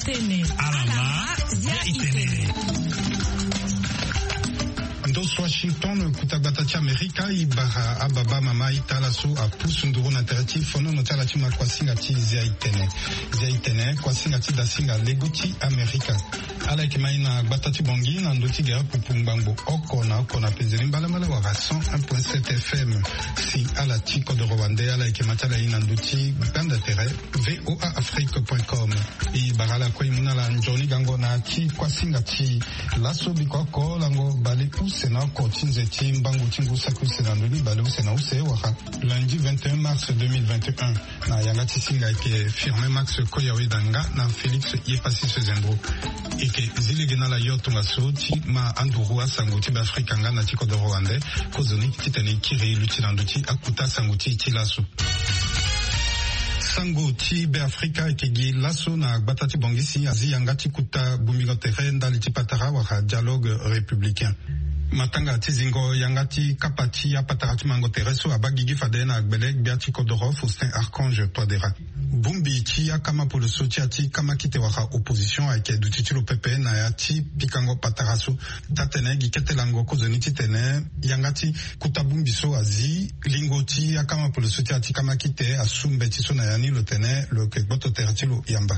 itene. Alama ya itene. Dos Washington kutabata cha Amerika ibaha ababa mama italaso apusu nduru na terati fono notala chima kwa singa chi zia itene kwa singa chi da singa leguti Amerika ala kimaina batati bongi na ndoti gara pupumbango oko na penzeli mbala wa 101.7 FM si ala chiko de Rwanda ala kimatala ina ndoti banda tere voaafrique.com i barala kwa imuna la njoni gango na chi kwa singa chi laso bikoko lango bale Sena continue Timbangu Tingu Saku Senandoli Balou Sena Usewaha lundi 21 mars 2021 na Yangati Singa ke firme Max Koyawe Danga na Félix Yepasi Sezendro et que zilegena la yotunga soti ma andurua sanguti b'Afrique nga na tiko de Rwanda kozoni titani kiri lutinanduti akuta sanguti tilasu sango ti be Afrika ekegi laso na batati bongisi azi yangati kuta bumigotere ndali tipatara wa dialogue républicain matanga tizingo yangati kapati ya patarati mango tereso abagigi fadena agbeleg biati kodoro Faustin Archange Toadera bumbi ti ya kama pour le sotiati kama kite waka opposition ake dutitilo pepe na yati pikango pataraso tatene giketelango kozoni titene yangati kutabumbi so azi lingoti ya kama pour le sotiati kama kite asumbe tiso na yani lotene lo kekboto teratilo yamba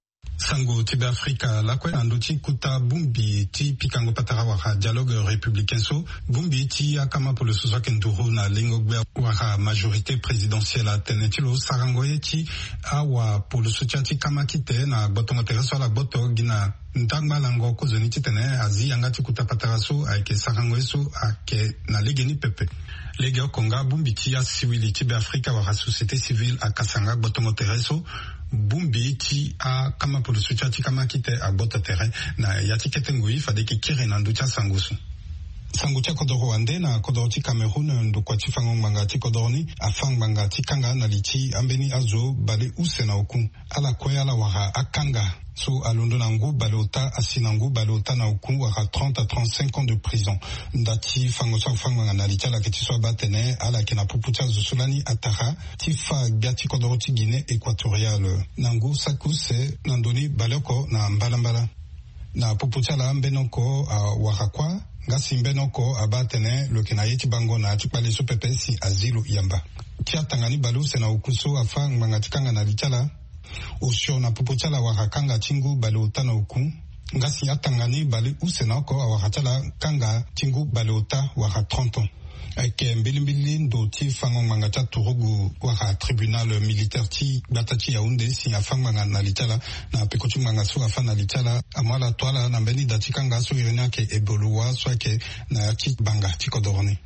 sango tibe Afrika lakwe anduti kuta bumbi ti pikango patara waka dialogue républicain so bumbi ti akama pour le sosa kenduru na lingo gbe waka majorité présidentielle atenetilo sarangoye ti awa pour le soutien ti kama kite na botongo tereso la boto gina ntangba lango kozoni titene azi yangati kuta patara so ake sarangoye so ake na legeni pepe lege okonga bumbi ti ya siwili tibe Afrika waka société civile akasanga botongo tereso bumbi ti a kama pour le soutien ti kama kite a bota terrain na yati ketengui fadeki kire na nducha sangusu sangu tia kodoro wande na kodoro ti Cameroun ndukwa ti fango mbanga ti kodoroni afang mbanga ti kanga na liti ambeni azo bale use na oku ala kwe ala waka akanga so alondo na ngu balota asinangu balota na oku waka 30 à 35 ans de prison ndati fango sa fango na liti ala keti so batene ala kena puputia zusulani atara ti fa gati kodoro ti Guinée équatoriale nangu sakuse nandoni baloko na mbala na puputia la mbenoko wakakwa ngasi mbenoko abatene lokena yeti bango na tukpale so pepe si azilo yamba tia tangani balu sena ukuso afa mangatikanga na lichala osho na pupuchala wakakanga tingu balu tana uku ngasi atangani bali usenako awakachala kanga tingu balota waka 30 ans ake mbilimbili ndo ti fango manga cha turugu waka tribunal militaire ti batati Yaoundé si afanga na litala na pekochu manga so afana litala amala twala na mbeni datikanga so irena ke eboluwa so ke na ti banga ti kodoroni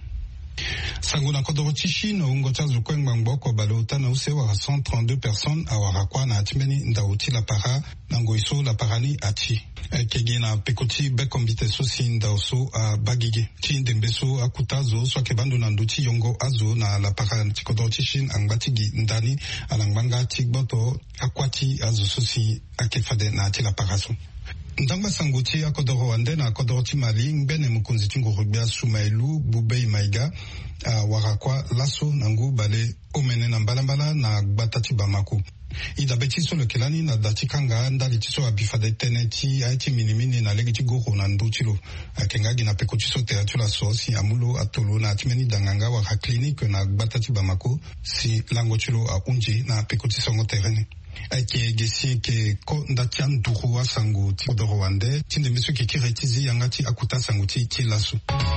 sango na kodoro ti Chine ungocha zukwengba mboko balota na usewa 132 personnes awarakwa na atimeni ndauti la para nango iso la parani ati kege na pekoti bekombite so si ndauso a bagige ti ndembeso akutazo so ke bandu na nduti yongo azo na la para ti kodoro ti Chine angbatigi ndani alangbanga ti gboto akwati azo so si akefade na ti la para so ndamba sanguti akodoro wande na akodoro ti Mali mbene mukunzi ti ngurubia Sumailu Bubei Maiga warakwa laso nangu bale omene na mbalambala na gbatati Bamako ida betiso lokelani na datikanga ndali tiso abifade teneti aiti minimini na legi ti goro na ndutilo akengagi na pekotiso teratula sosi amulo atolo na atimeni danganga waka clinique na gbatati Bamako si lango tilo a unji na pekotiso ngo terene ake gesi ke ko ndatia nduru wa sangu ti kodoro wande tinde miso ke kiretizi yangati akuta sangu ti laso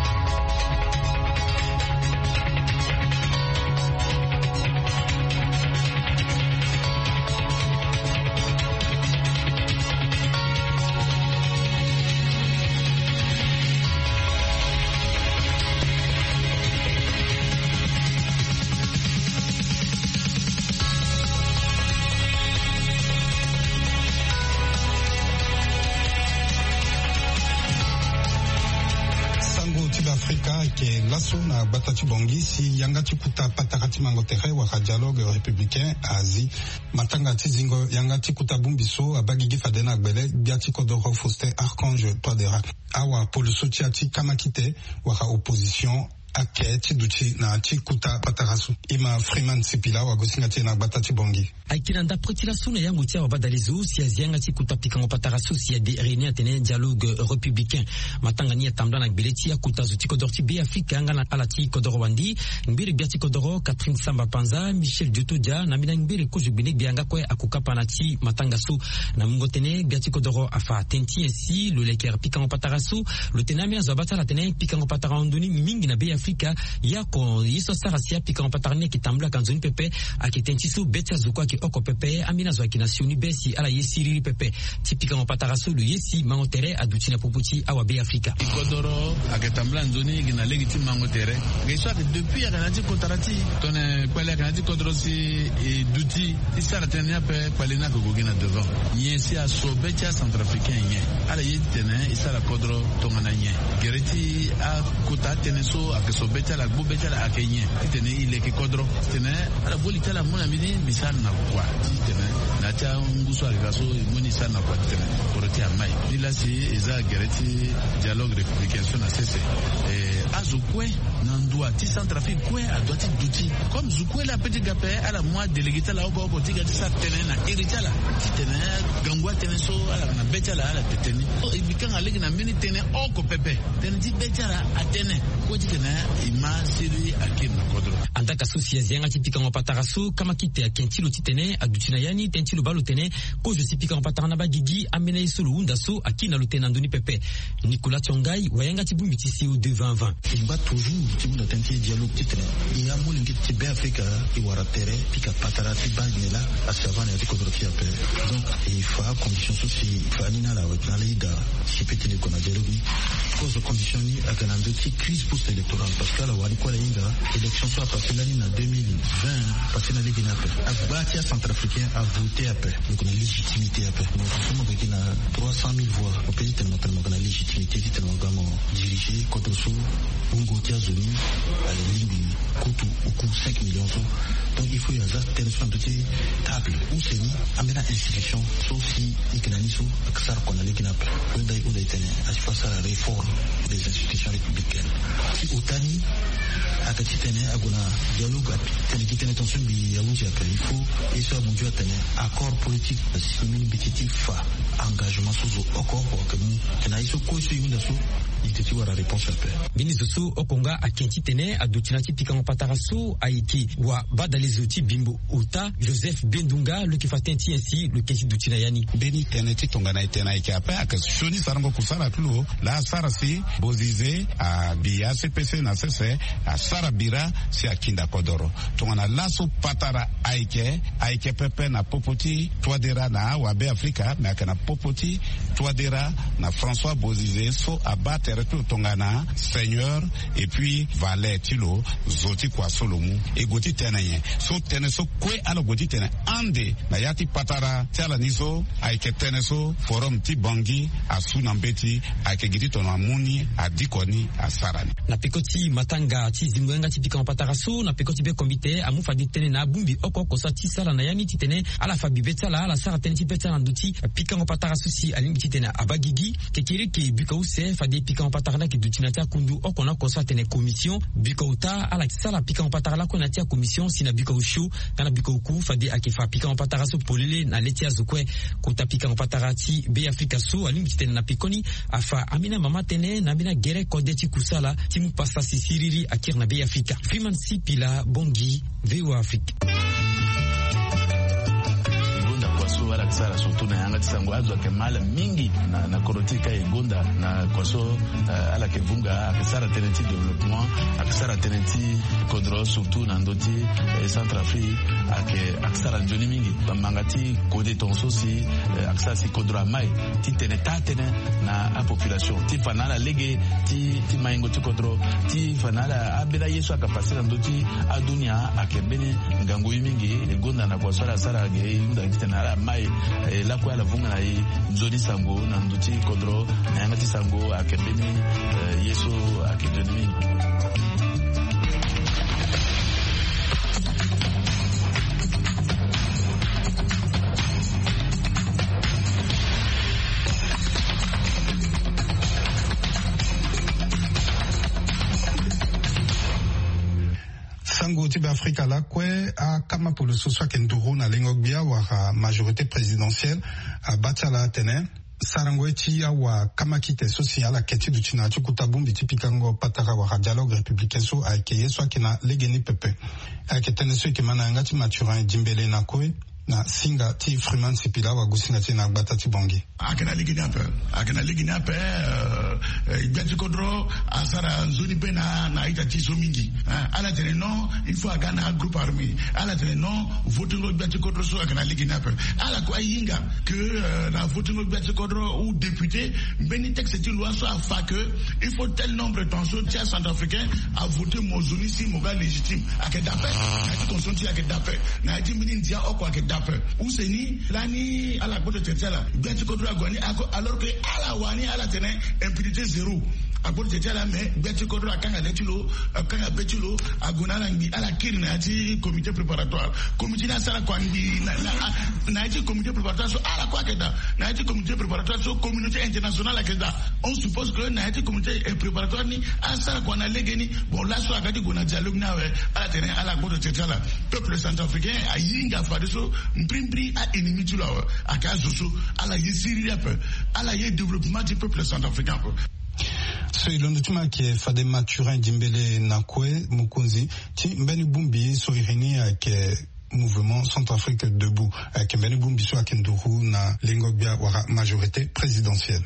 ke laso na batati bongi si yangati kuta patakati mangotere waka dialogue républicain azi matanga tizingo yangati kuta bumbiso abagigi fadena agbele biati kodoro Faustin Archange Toadera awa pour le sotiati kamakite waka opposition ake chiduchi na chikuta patarasu ima Freeman Sipila wa gosinga tena batati bongi aikilanda pretila suna yangu tia wa badalizo si azianga chikuta pikango patarasu si ade réunion tene dialogue républicain matangani atambla na bileti ya kutazu tiko dorti be Afrika anga na alati kodoro wandi ngiri biati kodoro Catherine Samba Panza Michel Diotodia na mina ngiri ko jubine bianga kwe akukapa na ti matangasu na mungo tene biati kodoro afa tenti ainsi le leker pikango patarasu le tenami azabata la tene pikango patarandoni mingi na be Afrika yako yiso sarasia pikango patarne kitambla kanzoni pepe akitenti su betia zukwa ki oko pepe amina zwa kinasioni besi ala yesiri pepe ti pikango patarasu le yesi mangotere adutina poputi awa be Afrika kodoro akitambla nzoni gina legiti mangotere geswa que depuis akanati kotarati tone kwale akanati kodoro si duti isara tene pe kwalina ko gina devant yesi a sobetia centrafricain yen ala yitene isara kodoro tongana yen gereti a kota tene so akesobetia la gbobetia la akenyen tene ile ke kodoro tene ala bolita la mona mini misana na kwa tene na cha nguso akaso moni sana kwa tene poroti amai ila si eza gereti dialogue républicain na cesse azukwe nandua ti centrafrique kwe adoti duti comme zukwe la petit gapé à la moi délégué la oko tiga sa tene na eritala tene gangwa tene so ala na betala ala tene ibikanga legi na mini tene oko pepe tene ti betala atene ko tene ima siri akim na kodro andaka sosia zenga tipika ngopataraso kama kite akentilo titene adutina yani tentilo balo tene ko je sipika ngopatana ba gigi amena isolo unda so akina lutena ndoni pepe Nicolas Tiongai wayanga tibumbi tisi au 2020 il va toujours tibunda tenti dialogue titre il y a molingi tibe Afrika iwaratere pika patarati bagnela asavana ya kodrokia pe donc il faut condition soci fanina la wetnalida sipete le kona dialogue cause condition ni akanando ti crise post électorale parce que la wali kwa inga élection soit passée l'année en 2020 passé na ligue na pe abatia centrafricain a voté après donc on a légitimité après nous sommes avec 300 000 voix au pays tellement qu'on a légitimité tellement gamo diriger contre sous Ungo Tiazoni à la ligne Koutou au coût 5 millions. Donc il faut y avoir tension de table où c'est mis amena institution sauf si ikananiso aksar qu'on a les kidnap on a été à face à la réforme des institutions républicaines si otani akati tene agona dialogue tene kitene tension bi yaunji après il faut et ça mon dieu tene accord politique simili bititif engagement sous accord que nous tenaiso ko so yunda so itetiwa la réponse après Binizusu okonga akenti tene adutina tipika ngopataraso aiki wa badalizuti bimbo uta Joseph Bendunga le kifatenti ainsi le kesi dutina yani beni tene titonga na itena iki apa akashoni sarango kusala tulo la sarasi bozize a bia CPC na sese a sarabira si akinda kodoro tongana laso patara aike pepe na popoti twadera na wabe Afrika na kana popoti twadera na François Bozize so abattre tout tongana seigneur et puis valet tilo zoti kwa solomu e goti tenayen so teneso kwe ala goti tena ande na yati patara tela niso aike teneso forum ti bangi asuna mbeti aike giti tono amuni adikoni asarani na pekoti matanga ti zingwenga ti pika patara so na pekoti be komite amufa di tene na bumbi oko sa ti sala na yami ti tene ala fabi betala ala sara tene ti betala nduti pika patara so si alimbi ti tene abagigi kekiri ke bika use fa de pika patara na ki dutina ta kundu oko na ko sa tene commission bika uta ala sala pika patara la ko na ti commission sina bika ushu kana bika uku fa de akifa pika patara so polele na leti azukwe ko ta pika patara ti be Afrika so alimbi ti tene na pikoni afa amina mama tene na bina gere ko de ti kusala ti mu pasa sisiriri akir na be Afrika Freeman Sipila Bongi VOA Afrique kwaso wala kisara surtout na yanga tisango azwa ke mala mingi na korotika egonda na kwaso ala ke vunga akisara tenenti développement akisara tenenti kodro surtout na ndoti Centrafrique akisara njoni mingi bamangati kode tonso si akisara si kodro amai ti tene tatene na a population ti fanala lege ti maingo ti kodro ti fanala abela yesu akapasira ndoti adunia akebene ngango mingi egonda na kwaso ala sara ge yunda kitena mai la kwa la vunga na nzoni sango na nduti kodro na yangati sango akebeni yesu akedeni tango tibe Afrika la kwe a kama polo soswa kenduru na lengogbia wa majorité présidentielle a batala tene sarango eti awa kama kite social la keti du china chukuta bumbi tipikango pataka wa dialogue républicain so a keye so kina legeni pepe a ketene so kimana ngati Mathurin Dimbele na kwe na singa ti Freeman Sipila wa gusinga ti na batati bongi akana ligini ape Biati Kodro asara nzoni pe na ita ti so mingi ala tene non il faut agana groupe armé ala tene non voting lo Biati Kodro so akana ligini ape ala ko ayinga que na voting lo Biati Kodro ou député beni texte ti loi so afa que il faut tel nombre de tensions tiers centrafricain a voté mozuni si moga légitime akedape na ti consenti akedape na ti mini dia oko akedape ou seni lani ala bote tetela Biati Kodro agoni alors que ala wani ala tene impunité zéro agbote tetela mais Biati Kodro akanga letilo akanga betilo agona langi ala kiri na ti comité préparatoire comité na sala kwandi na ti comité préparatoire so ala kwa keda na ti comité préparatoire so communauté internationale keda on suppose que na ti comité préparatoire ni asala kwa na legeni bon là so akati gona dialogue na we ala tene ala gbote tetela peuple centrafricain ayinga fadiso mprimpri a ennemi tu la akazo so ala yisiri peu ala ye développement du peuple centrafricain. So ilondo tuma ki fade Mathurin Dimbele na kwe mukunzi ti mbeni bumbi so irini ke mouvement Centrafrique debout ke mbeni bumbi so akenduru na lengogbia wa majorité présidentielle.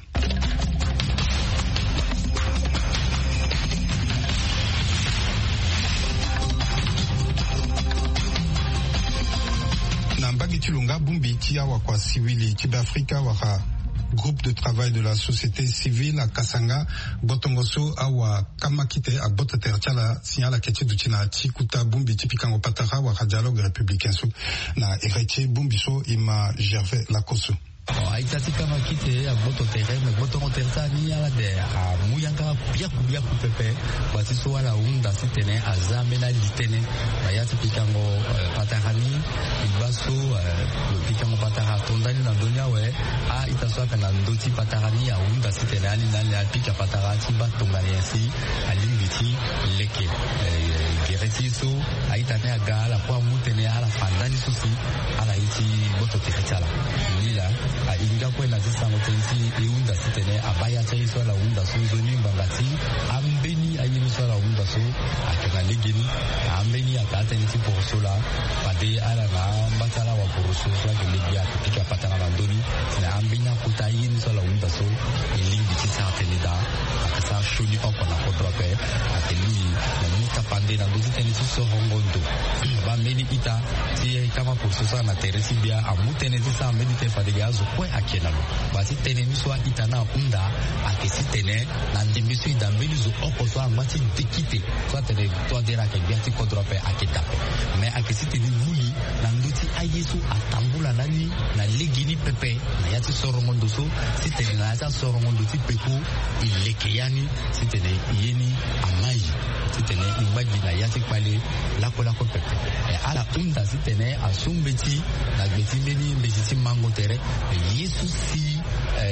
Na mbagi tilunga bumbi ti awa kwa siwili tibe Afrika wa groupe de travail de la société civile à Kasanga botongoso awa kamakite a botaterchala signala keti dutina tikuta bumbi tipikango patara wa dialogue républicain so na héritier bumbiso ima Gervais Lakoso. Aitati kama kite a boto terrain me boto terta ni ala de a muyanga bia kupepe batiso wala unda sitene azamena litene bayati pikango patarani ibaso pikango patara tondani na donya we a itaso kana ndoti patarani a unda sitene ali na pika patarati batongani asi alingiti leke geretiso aitane agala kwa mutene ala fandani susi ala iti boto terchala nila a inga kwena zisango tensi iunda sitene abaya taiso la unda so zoni mbangati ambeni ayini so la unda so akana legeni ambeni akata nti porosola pade ala na mbatala wa poroso so ke lebia pika patana mandoni na ambenya kutayin so la unda so ilingi tsatenida akasa shoni opa na kotrope ateli na muta pande na dozi tenisi so hongondo ba meni ita ti kama poroso na teresi bia amutene tsa ambeni te fadega azo kwe akena basi tene miswa itana unda akesi tene na ndimisu idambeli zo okoso amati dekite so tene to dera ke Biati Kodro pe aketa mais akesi tene vuli na nduti ayesu atambula nani na legini pepe na yati soromondo so sitene na yata soromondo ti peku ilekeyani sitene yeni amai sitene imbaji na yati pale lako pepe ala unda sitene asumbeti na betimeni mbeti mango tere Yesu si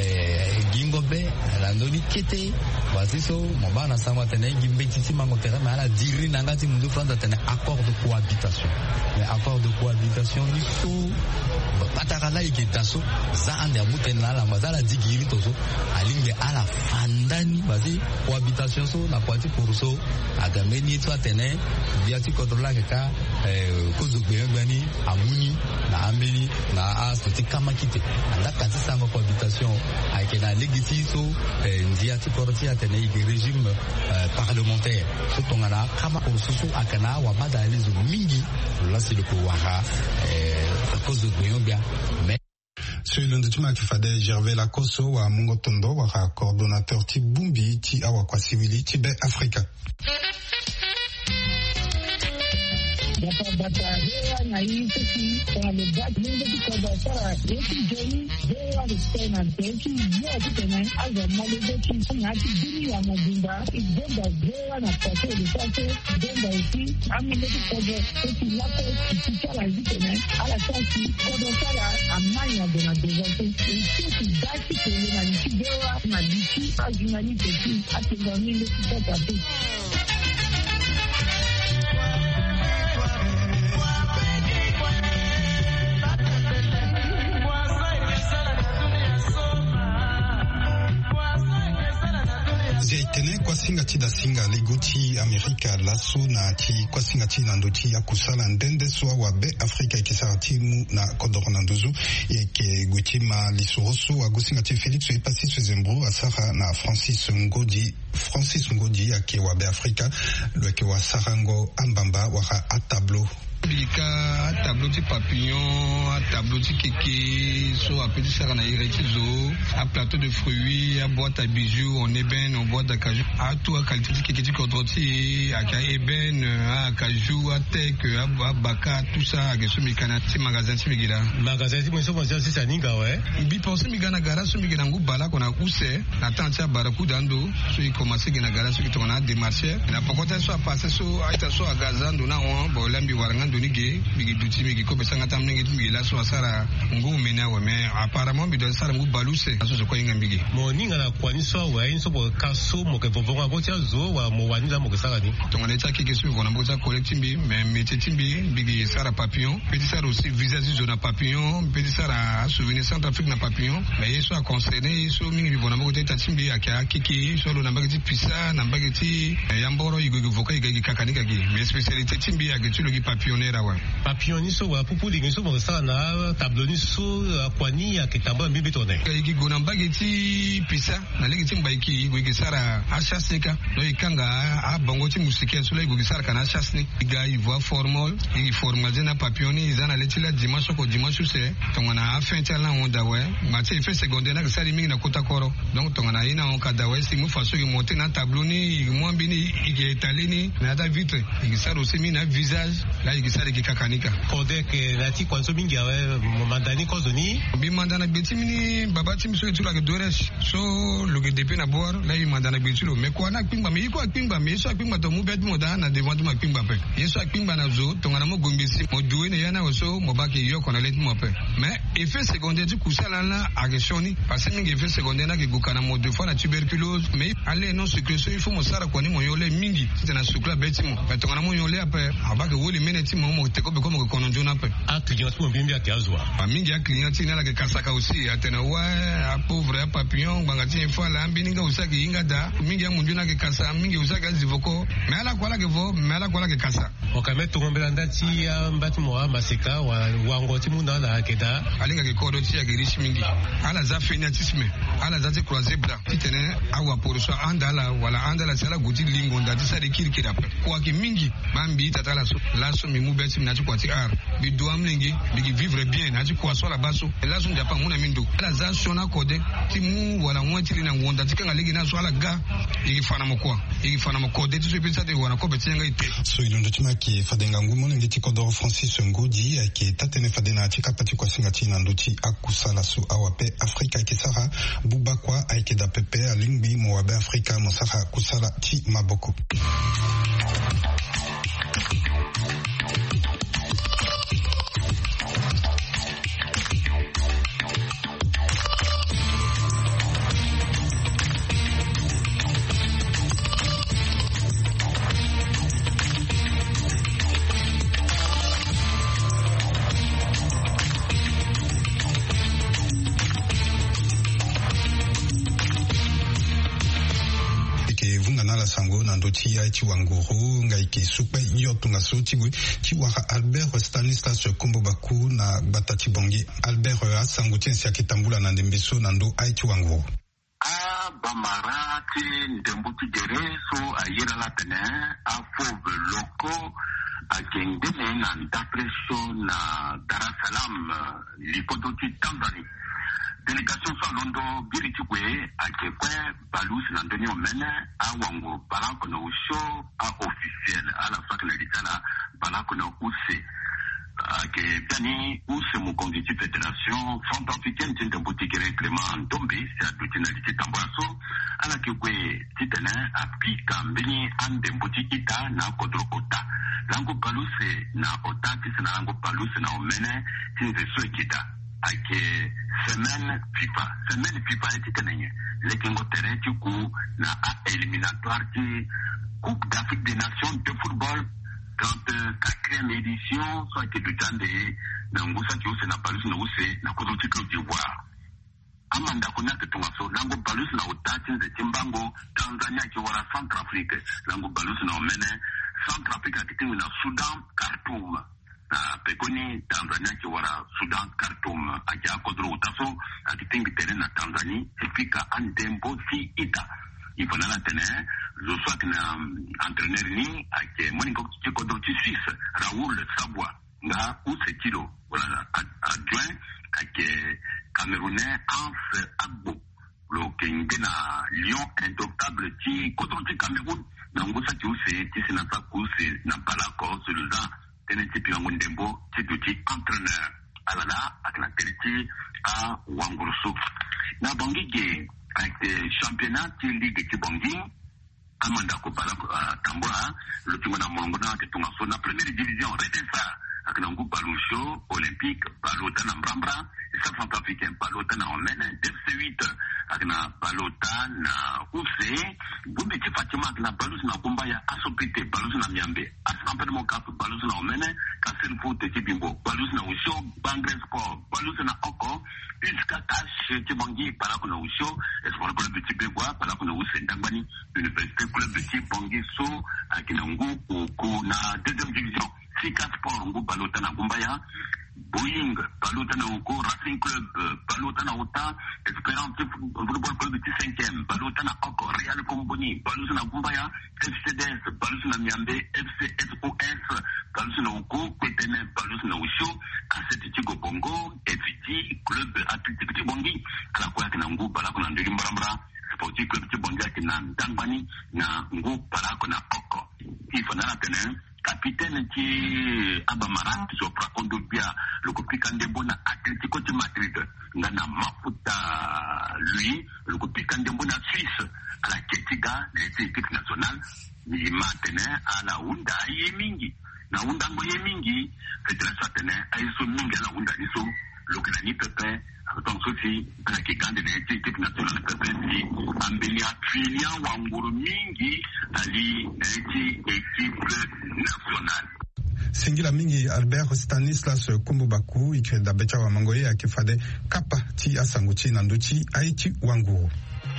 gingobe landoni kete basiso mobana sama tene gimbeti ti mango tere mais ala diri nangati mundu franda tene accord de cohabitation mais accord de cohabitation ni so patakala ikitaso za ande mutene la mazala digiri toso alinge ala fandani basi cohabitation so na kwati pourso agameni to tene Biati Kodro la ka kozo gbani amuni na ameni na asoti kama kite anda kati sango cohabitation aikena legiti so Biati Kodro ti atene igi régime parlementaire so tongana kama pourso akana wa madalizo mingi là c'est le pouvoir kozo gbani mais Celui de Tuma qui fade Gervais Lakoso wa Mungo Tondo wa coordonnateur ti bumbi ti awa kwa siwili ti be Afrika. Batarea na isso que para o debate de conversar esse jogo veio a cena desse dia que tem a jornada de que na dia na bunda e dentro veio na parte de parte dentro aqui a minha de coisa que lá que fica lá de né a la parte conversar a manhã de na deserte e que dá que na veio na dici a jornalista que a que dormir de que Ziaitene kwa singa chida singa leguti Amerika laso na chi kwa singa china ndochi ya kusala ndende swa wa be Afrika ikisara timu na kodorona nduzu yeke gutima lisoroso wa gusinga chi Felix ipasi swezembro asara na Francis Ngodi yake wa be Afrika lweke wa sarango ambamba waka atablo Bika tableau de papillon, tableau de kéké, so à petit sarana irekizo, à plateau de fruits, à boîte à bijoux, en ébène, en boîte à cajou, à tout à qualité de kéké contrôlé, à ébène, à cajou, à tech, à baka, tout ça, à ce mécana, c'est magasin, c'est migila. Magasin, c'est moi, c'est ça, ninga, ouais. Bi pensez migana gara, ce migana ngou bala qu'on a oussé, la tante à barakou d'ando, so il commence à gara, ce qui tourne à démarcher, la pocote soit passé, so, à so à gazan, donna, on, bon, l'ambi waranga, donigé, bigi duti, bigi kobe sangata mnengi, bigi la so asara, ngou mena, ouais, mais apparemment, bidon sara ngou balousse, aso se quoi ngambigi. Mon ninga la kwani so, ouais, une so pour kaso, mo ke vovonga, gotia zo, wa mo wani la mo ke sarani. Donc on est à quelque chose, on a besoin de collectimbi, mais métier timbi, bigi sara papillon, petit sara aussi visage zone papillon, petit sara souvenir Centrafrique na papillon, mais ils sont concernés, ils sont mingi, on a besoin de timbi, akia kiki, so le nambageti pissa, nambageti yamboro, igogo voka, igagi kakanika gi, mais spécialité timbi, ageti le papillonnaire wa. Papillon so wa pupu lingi so mo sara na tabloni so kwani akitamba mbibi tone. Igi gonambageti pissa, na legeti mbaiki igogi sara achaseka, no ikanga a bongoti musike so igogi sara kana achasni, iga ivoa formal, igi formal zena papilloni izana letila dimanche ko dimanche c'est tongana afenta la onda we, mati effet secondaire na sali mingi na kota koro. Donc tongana ina on kada we si mu faso ki monter na tabloni, igi mwambini igi etalini, na da vitre, igi sara aussi mi na visage, la igi sara ki kakanika. Kode ke lati kwanso mingi we mandani kozoni. Bi mandana beti mini babati miso etula ke doresh. So lo ke depe na bor, la igi mandana beti lo. Me kwa na pingba, me iko pingba, me so pingba to mu bet mo da na devant ma pingba pe. Yeso pingba na zo, tongana mo gombisi, mo doué ne yana oso, mo baki yo kona let mo pe. Mais effet secondaire du kusala la agessioni, parce que mingi effet secondaire na ke gukana mo deux fois na tuberculose, mais allez non sécrétion, il faut mo sara kwani mo yole mingi, c'est na sukla beti mo. Mais tongana mo yole après, abaki woli meneti mo teko be comme kononjo na pe. A client mo bimbi akiazwa. A mingi a client na la ke kasaka aussi, atena wa a pauvre a papillon, bangati une fois la ambininga usaki inga da, mingi a munjuna ke kasa, mingi usaki zivoko, mais ala kwa la ke vo, mais ala kwa la ke kasa. Okame tombela ndati ya mbati mo maseka wa ngoti muna la keda. Alinga ke kodo ti ya ke riche mingi. Ala za fanatisme, ala za te croiser bla. Titene awa pour so andala wala andala sala guti lingo ndati sa de kirikira pe. Kwa ke mingi mambi tatala so la so mi mu beti na ti kwati ar. Bi do amlingi bi vivre bien na ti kwa so la baso. La so njapa muna mindo. Ala za shona kode ti mu wala mwatiri na ngonda ti kanga legi na so ala ga. Igi fana mo kwa. Igi fana mo kode ti so pesa de wana ko beti nga ite. So ilondo tima ki fadenga ngumo ngiti kodoro Francis Ngodi ki tatene fadena tika pati kwa singati na nduti akusala su awape Afrika kisara bubakwa aikeda pepe alingbi mo wabe Afrika mosara kusala ti maboko. Sango nandoti ya chiwanguru ngaiki supe yotunga sotigwe chiwara Albert Stanislas Kombobaku na batati bongi Albert asanguti nsi akitambula na ndembeso nando aichiwanguru bamarati ndembuti gereso ayira la tene afove loko agengene na ndapreso na Dar es Salaam lipodoti Tanzania. Délégation Salondo Birichikwe akekwe balusi na ndeni omene awango balako na usho a officiel ala fakna litala balako na use ke tani use mu konditi fédération centrafricaine tinta botikere Clément Ndombe c'est adutina litambaso ala kekwe titene apika mbeni ande mboti ita na kodrokota lango balusi na otati na lango balusi na omene tinze soekita ake semaine FIFA eti tenenye lekengo tereti ku na éliminatoire qui Coupe d'Afrique des Nations de football 34e édition soit que du temps de na ngusa ki use na palusi na use na kozo Côte d'Ivoire amanda kuna kitunga so lango balus na utati nze timbango Tanzania kiwara Centrafrique lango balus na omene Centrafrique kitingu na Sudan Khartoum na pekoni Tanzania kiwara Sudan Khartoum aja kodro utaso kitingu tere na Tanzania ifika andembo si ita ifanana tene zo swak na entraîneur ni ake moningo kodro ti Suisse Raoul Sabwa nga usekilo wala adjoint ake Camerounais Hans Agbo lo kenge na Lion indomptable ti kodro ti Cameroun na ngosa ti use ti sinasa kuse na palako suluza tene ti pilango ndembo ti duti entraîneur alala akna teriti a Wangurusu na bangige ake championnat ti ligue ti bangi amanda ko palako tambora lo ti na mongo na kitunga so na première division Redesa akina ngu balusho olympique balota na Mbrambra South Centrafricain balota na Omene FC8 akina balota na Use Bumbi ti Fatima akina balus na Kumbaya Asopite balus na Miambe Asampedemo Cap balus na Omene Kaselfo ti Bimbo balus na Usho Bangre Sport balus na Oko Iska Cash ti Bangi palako na Usho Espoir Club ti Begwa palako na Use Ndangani Université Club ti Bangi so akina ngu ku na deuxième division Sika Sport ngu balota na Kumbaya Boeing balota na Uko Racing Club balota na Uta Esperance Football Club ti 5e balota na Oko Real Komboni balota na Kumbaya FCDS balota na Miambe FCSOS balota na Uko Kwetene balota na Usho Aseti Tigo Bongo FT Club Athletic ti Bongi ala kwa kina ngu balako na Ndiri Mbarambra Sporting Club ti Bongi kina Ndangbani na ngu balako na Oko ifanana tene capitaine qui Abamara Sopra Condobia le copika ndembo na Atletico de Madrid ngana mafuta lui le copika ndembo na Suisse à la Ketiga na équipe nationale ni matene ala unda yemingi na unda ngo yemingi fédération tene aiso mingi la unda iso le kanani pepe donc ceci na kigande na équipe nationale pepe si ambelia filia wanguru mingi ali na équipe nationale Singila mingi Albert Stanislas Kumbubaku ikenda becha wa mangoye akifade kapa ti asanguchi na nduchi aichi wangu.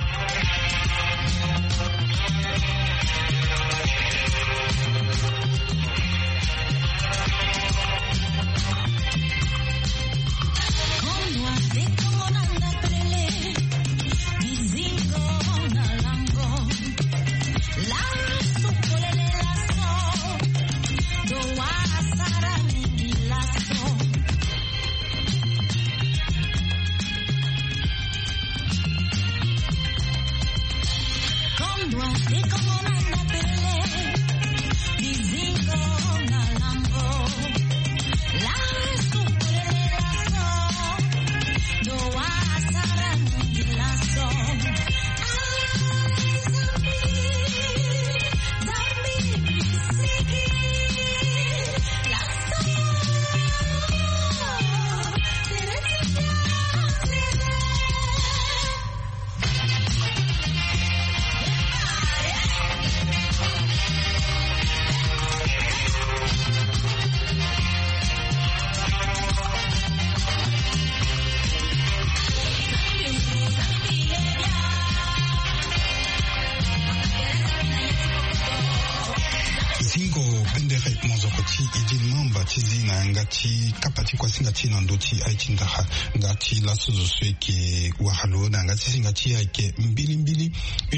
Ngati kapati kwa singati na ndoti aichi ndaha ngati la suzu sweke wahalo na ngati singati aike mbili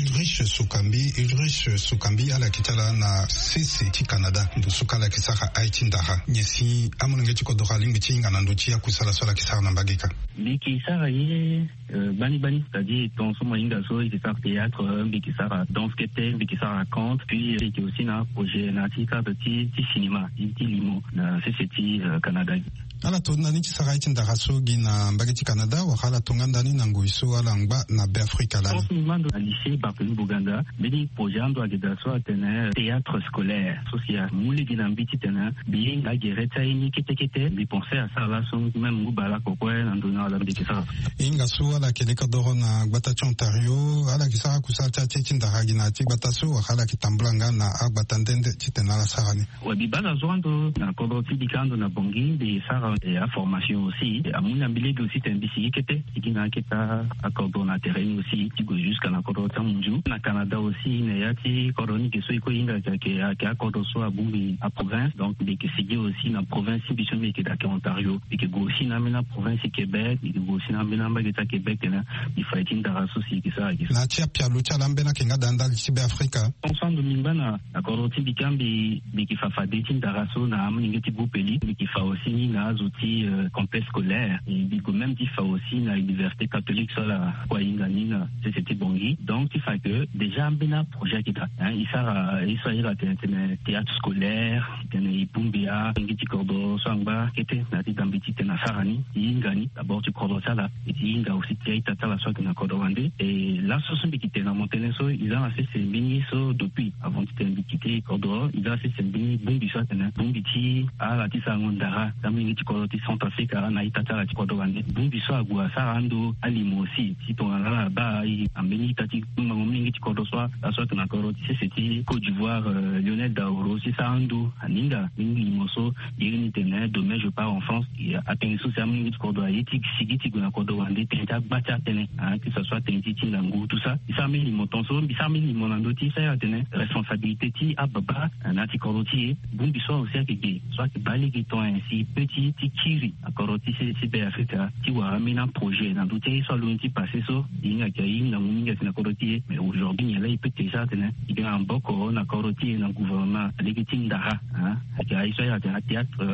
Ulrich Sukambi ala kitala na CC ti Canada ndo sukala kisaka aichi ndaha nyesi amunenge kodora lingi tinga na ndoti ya kusala sola kisaka na mbagika Bikisara ye bani c'est-à-dire dans son moyen d'asso il fait théâtre Bikisara danse kete Bikisara raconte puis il était aussi na projet na tika petit cinéma ti limo na CCT Canada ala tona ni kisara aichi ndaha sogi na mbagiti Canada wakala tonganda ni nanguiso ala ngba na Afrika la au lycée Barthélemy Buganda bidi projet ndo agdaso atene théâtre scolaire social muli dinambiti tena bi la gereta ni kete bi penser à ça là son même ngubala kokwe na ndona la Bikisara inga so ala keleka doro na gbatachi Ontario ala kisara kusata chechi ndahagi na ti gbataso wakala kitambulanga na agbatandende chitena la sarani wabi baza zoando na kodoti dikando na bongi de sara ça et à formation aussi. À mon avis, aussi c'est un bisi qui était à coordonnateur aussi, jusqu'à la coordination. Na Canada aussi, il y a des coordonnateurs qui sont qui a coordonné à province, donc des qui signé aussi dans province qui sont qui est Ontario, et qui aussi dans la province Québec, et qui aussi dans la Québec, il faut être dans la société ça. Na tia pialucha lambena kinga dandal Cibe Africa. Ensemble de Mimbana, la coordination du cambi, qui fait fader d'araso na amningeti boupeli, mais qui fait aussi na outils complexe scolaire, et même qui fait aussi na l'université catholique sur la Kwainganina, c'était Bongi. Donc il fait que déjà un projet qui est il s'agit de théâtre scolaire, il Pumbia, Ngiti Kordo, Sangba, qui était dans Biti Tenasarani, Ingani, d'abord tu Kordo Sala, et Inga aussi Tata la soie na Kordo Wande, et là ce sont des qui étaient dans Monténeso, ils ont assez ces mini-so depuis, avant de quitter Kordo, ils ont assez ces mini-Bumbi soit, Bumbiti, à la Tissa Ngondara, dans Ngiti Kordo Centrafrique, à Naïtata la Kordo Wande, Bumbi soit à Guasarando, à Limo aussi, si ton là-bas, en Béni Tati, Ngiti Kordo soit, la soie na Kordo, c'était Côte d'Ivoire, Lionel Daoro, c'est ça Ando, Aninga, Limoso, Irinitene, demain je pars en France, et à Tenso, c'est Ngiti Kordo, Aïtik, Sigiti, Kordo Wande, Tentak, Bacha, Tene, que ce soit Tentiti, Langou, tout ça, il s'amène Limotonso, il s'amène Limonandoti, ça y a tene, responsabilité, ti, Ababa, Nati Koroti, Bumbi soit aussi à Kiki, soit que Bali qui sont ainsi, petit, ti, Kiri, à Koroti, c'est Africa, ti, ou ramène un projet, dans tout cas, soit l'unité passé, so, il y a Kaïm, dans Mouninga, c'est Koroti, mais aujourd'hui, il y a là, il peut déjà, il y a un beau corps, na Koroti, dans le gouvernement, légitime d'Ara, il y a un théâtre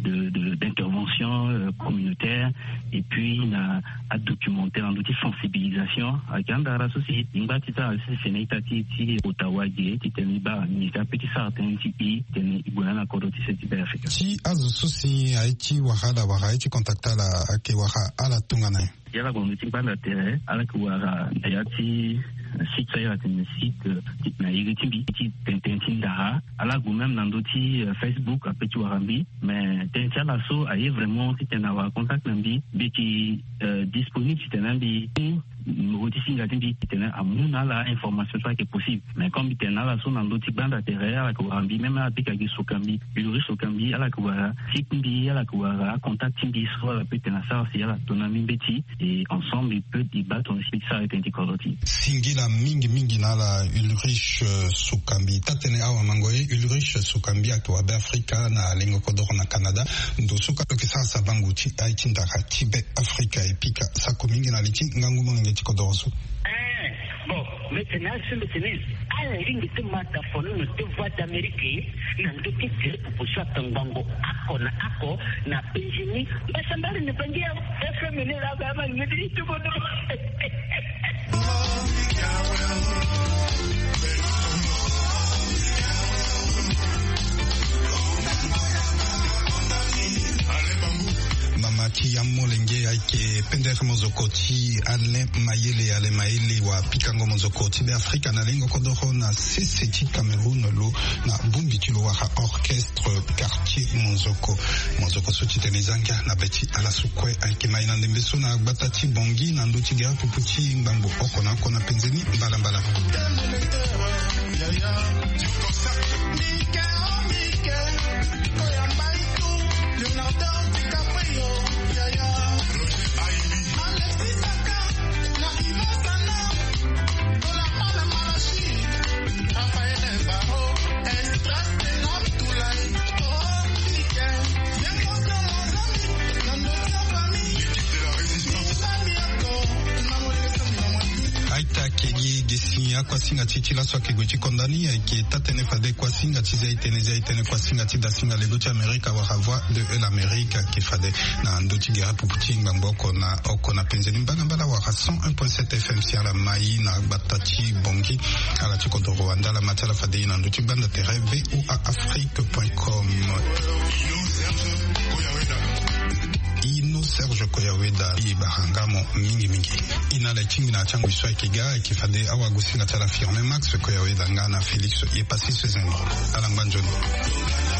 d'intervention communautaire, et puis, il y a un documentaire, un outil sensibilisation, avec un d'Ara aussi, il y a c'est Neitati, Ottawa, Titaniba, Nita, Petit Sartin, Tipi, Ibulana, Koroti, c'est Africa. Si Azususi, Haïti, Wahada, Haïti, contacta la Kewaha, à la Tungana. Il y a la communauté d'intérêt, à la Kouara, Ayati, site, ça y a un site, Naïritimbi, Tintindara, à la Goumem, Nandoti, Facebook, à Petit Warambi, mais Tintia Lasso, aïe vraiment, si tu as un contact, Nambi, qui est disponible, si tu as un Mourotissi Ngatimbi, qui est à Mouna, l'information soit qui est possible. Mais comme il y a la zone dans d'autres bandes d'intérêt, à la Kourambi, même à la Pikagi Sokambi, Uluri Sokambi, à la Kouara, Sikimbi, à la Kouara, Contact Timbi, soit la Pété Nassar, c'est à la Tonami Beti, et ensemble, ils peuvent débattre, on explique ça avec un Tikoroti. Singila Mingi Nala, Ulrich Sokambi, Tatene Awa Mangoye, Ulrich Sokambi, à toi, Africa, na Lingo Kodoro, na Canada, Ndosuka, Kisa Sabanguti, Aitindara, Tibet, Africa, et Pika, Sakomingi, Naliti, Ngangumongi, Tikodorosu. Bon, maintenant, je me tenais à la ligne de mataphone, de voix d'Amérique, n'a de titre pour soit un bango, ako, n'a péjini, mais ça m'a ne pas dire, efféminé la gamme, me dit tout le monde. Mamaki ya molenge aike pendere mozokoti ale maele wa pikango mozokoti be Afrika na lengo kodoro na CCT Cameroun lo na bumbiti lo wa orchestre quartier mozoko sotitelezanga na beti ala sukwe aike maina ndembeso na batati bongi na ndoti gara puputi ngambo okona kona penzeni mbala kwa singa chichila swa kegwechi kondani ki tatene fade kwa singa chiza itene kwa singa tida singa legoti Amerika wa voix de l'Amérique qui fade na ndoti gera puputi ngamboko na okona penzeni mbala wa 101.7 FM si ala mai na batati bongi ala chikodo Rwanda la matala fade na ndoti banda tereve ou à afrique.com. Serge Koyaweda Ibarangamo mingi inala chingi na changu iswa kiga kifade awa gusinga tala firme Max Koyaweda ngana Félix yepasi sezendo alangbanjono.